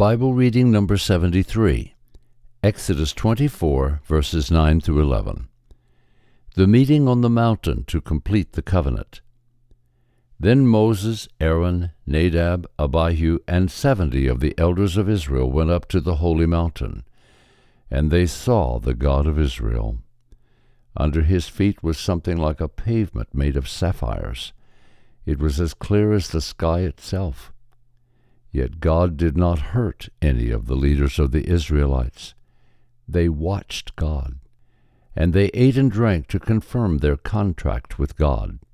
Bible reading number 73, Exodus 24, verses 9 through 11. The meeting on the mountain to complete the covenant. Then Moses, Aaron, Nadab, Abihu, and 70 of the elders of Israel went up to the holy mountain, and they saw the God of Israel. Under his feet was something like a pavement made of sapphires. It was as clear as the sky itself. Yet God did not hurt any of the leaders of the Israelites. They watched God, and they ate and drank to confirm their contract with God.